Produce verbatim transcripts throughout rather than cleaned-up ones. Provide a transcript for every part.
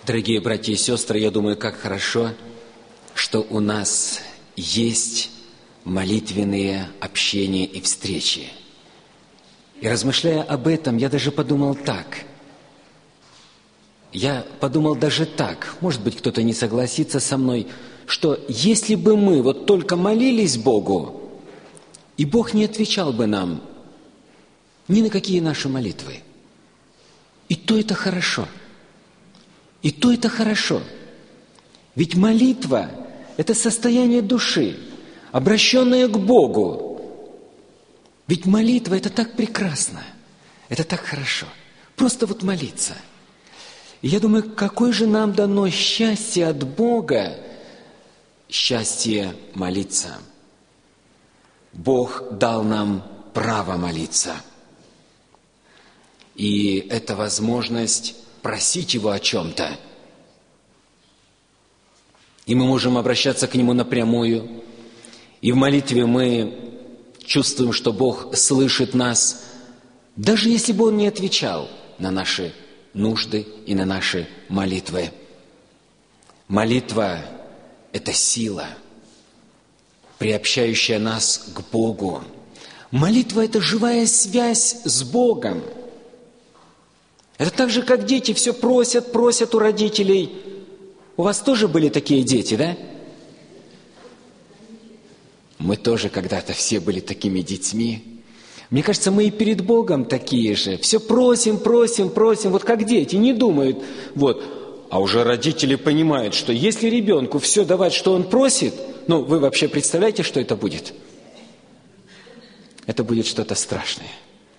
Дорогие братья и сестры, я думаю, как хорошо, что у нас есть молитвенные общения и встречи. И размышляя об этом, я даже подумал так. Я подумал даже так, может быть, кто-то не согласится со мной, что если бы мы вот только молились Богу, и Бог не отвечал бы нам ни на какие наши молитвы, и то это хорошо. И то это хорошо. Ведь молитва – это состояние души, обращенное к Богу. Ведь молитва – это так прекрасно, это так хорошо. Просто вот молиться. И я думаю, какое же нам дано счастье от Бога, счастье молиться. Бог дал нам право молиться. И это возможность просить Его о чем-то. И мы можем обращаться к Нему напрямую. И в молитве мы чувствуем, что Бог слышит нас, даже если бы Он не отвечал на наши нужды и на наши молитвы. Молитва – это сила, приобщающая нас к Богу. Молитва – это живая связь с Богом. Это так же, как дети все просят, просят у родителей. У вас тоже были такие дети, да? Мы тоже когда-то все были такими детьми. Мне кажется, мы и перед Богом такие же. Все просим, просим, просим, вот как дети, не думают. Вот. А уже родители понимают, что если ребенку все давать, что он просит, ну, вы вообще представляете, что это будет? Это будет что-то страшное.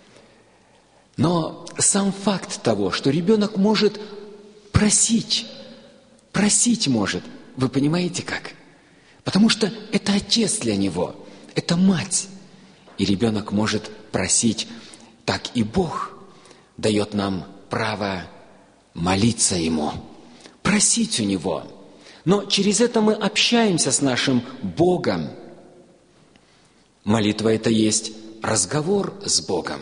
Но сам факт того, что ребенок может просить, просить может, вы понимаете как? Потому что это отец для него, это мать. И ребенок может просить, так и Бог дает нам право молиться Ему, просить у Него. Но через это мы общаемся с нашим Богом. Молитва – это есть разговор с Богом.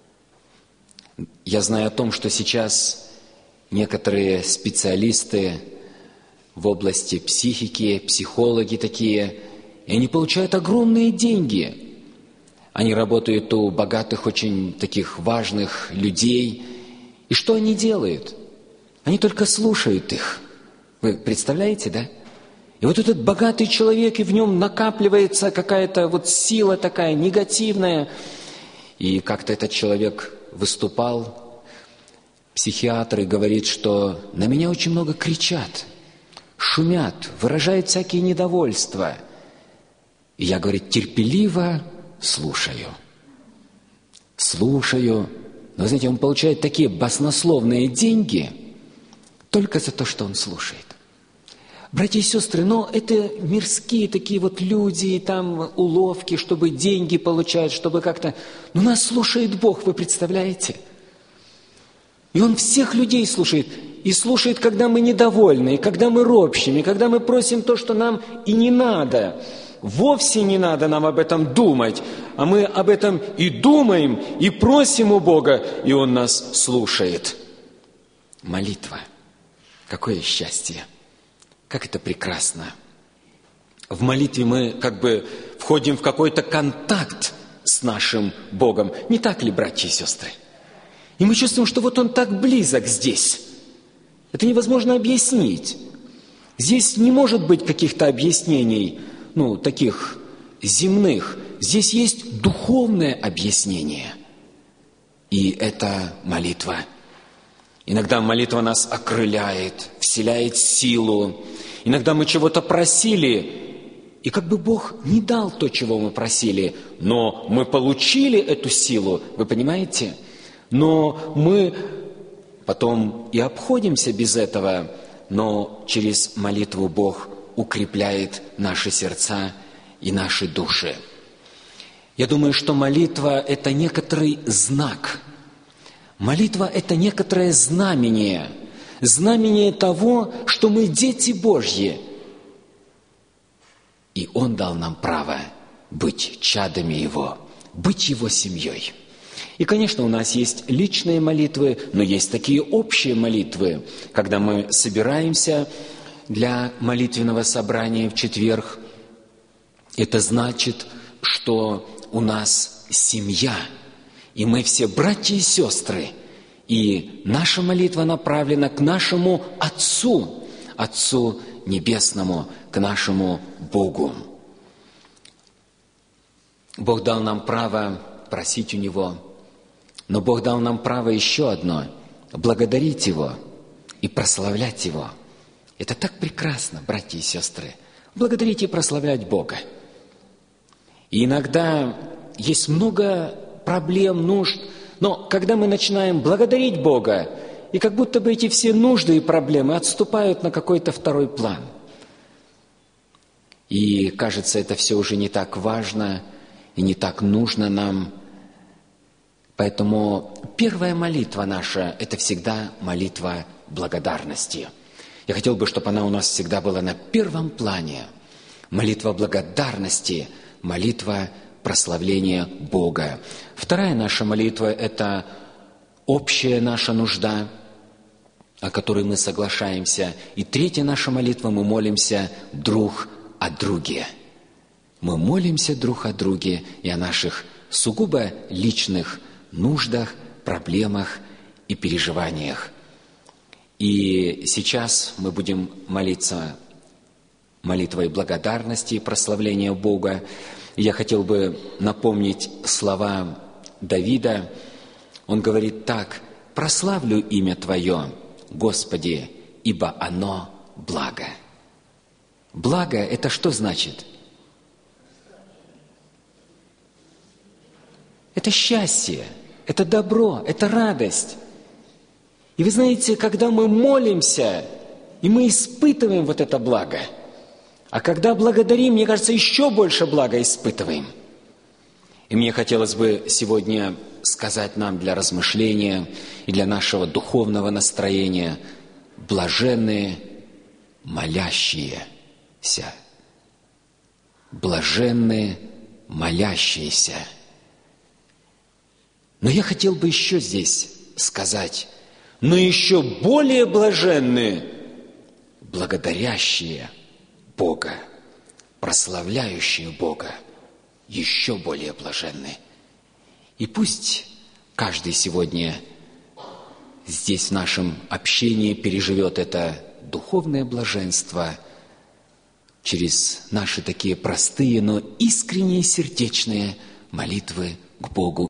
Я знаю о том, что сейчас некоторые специалисты в области психики, психологи такие, и они получают огромные деньги. Они работают у богатых, очень таких важных людей. И что они делают? Они только слушают их. Вы представляете, да? И вот этот богатый человек, и в нем накапливается какая-то вот сила такая негативная. И как-то этот человек выступал, психиатр, и говорит, что на меня очень много кричат, шумят, выражают всякие недовольства. И я, говорит, терпеливо слушаю. Слушаю. Но, знаете, он получает такие баснословные деньги только за то, что он слушает. Братья и сестры, но это мирские такие вот люди, там уловки, чтобы деньги получать, чтобы как-то... Но нас слушает Бог, вы представляете? И Он всех людей слушает. И слушает, когда мы недовольны, и когда мы ропщим, и когда мы просим то, что нам и не надо. Вовсе не надо нам об этом думать, а мы об этом и думаем, и просим у Бога, и Он нас слушает. Молитва. Какое счастье! Как это прекрасно! В молитве мы как бы входим в какой-то контакт с нашим Богом. Не так ли, братья и сестры? И мы чувствуем, что вот Он так близок здесь. Это невозможно объяснить. Здесь не может быть каких-то объяснений, ну, таких земных. Здесь есть духовное объяснение. И это молитва. Иногда молитва нас окрыляет, вселяет силу. Иногда мы чего-то просили, и как бы Бог не дал то, чего мы просили, но мы получили эту силу, вы понимаете? Но мы потом и обходимся без этого, но через молитву Бог укрепляет наши сердца и наши души. Я думаю, что молитва – это некоторый знак. Молитва – это некоторое знамение. Знамение того, что мы дети Божьи. И Он дал нам право быть чадами Его, быть Его семьей. И, конечно, у нас есть личные молитвы, но есть такие общие молитвы, когда мы собираемся для молитвенного собрания в четверг. Это значит, что у нас семья, и мы все братья и сестры, и наша молитва направлена к нашему Отцу, Отцу Небесному, к нашему Богу. Бог дал нам право просить у Него, но Бог дал нам право еще одно – благодарить Его и прославлять Его. Это так прекрасно, братья и сестры, благодарить и прославлять Бога. И иногда есть много проблем, нужд, но когда мы начинаем благодарить Бога, и как будто бы эти все нужды и проблемы отступают на какой-то второй план. И кажется, это все уже не так важно и не так нужно нам. Поэтому первая молитва наша – это всегда молитва благодарности. Я хотел бы, чтобы она у нас всегда была на первом плане. Молитва благодарности, молитва прославления Бога. Вторая наша молитва – это общая наша нужда, о которой мы соглашаемся. И третья наша молитва – мы молимся друг о друге. Мы молимся друг о друге и о наших сугубо личных нуждах, проблемах и переживаниях. И сейчас мы будем молиться молитвой благодарности и прославления Бога. Я хотел бы напомнить слова Давида. Он говорит так: «Прославлю имя Твое, Господи, ибо оно благо». Благо – это что значит? Это счастье, это добро, это радость. И вы знаете, когда мы молимся, и мы испытываем вот это благо, а когда благодарим, мне кажется, еще больше блага испытываем. И мне хотелось бы сегодня сказать нам для размышления и для нашего духовного настроения: блаженные молящиеся. Блаженные молящиеся. Но я хотел бы еще здесь сказать: но еще более блаженны благодарящие Бога, прославляющие Бога, еще более блаженны. И пусть каждый сегодня здесь в нашем общении переживет это духовное блаженство через наши такие простые, но искренние сердечные молитвы к Богу.